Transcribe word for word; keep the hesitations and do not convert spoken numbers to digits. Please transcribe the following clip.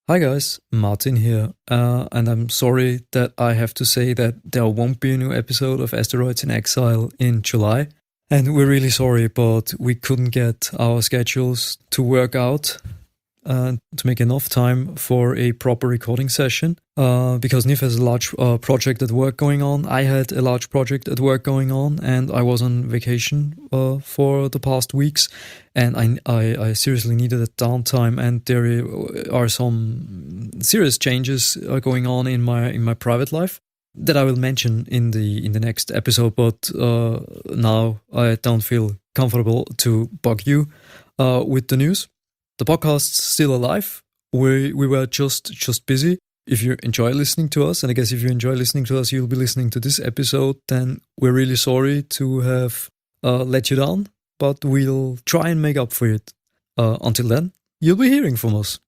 Hi guys, Martin here, uh, and I'm sorry that I have to say that there won't be a new episode of Asteroids in Exile in July. And we're really sorry, but we couldn't get our schedules to work out uh, to make enough time for a proper recording session. Uh, because Nif has a large uh, project at work going on, I had a large project at work going on, and I was on vacation uh, for the past weeks, and I, I, I seriously needed a downtime. And there are some serious changes uh, going on in my in my private life that I will mention in the in the next episode. But uh, now I don't feel comfortable to bug you uh, with the news. The podcast's still alive. We we were just just busy. If you enjoy listening to us, and I guess if you enjoy listening to us, you'll be listening to this episode, then we're really sorry to have uh, let you down, but we'll try and make up for it. Uh, until then, you'll be hearing from us.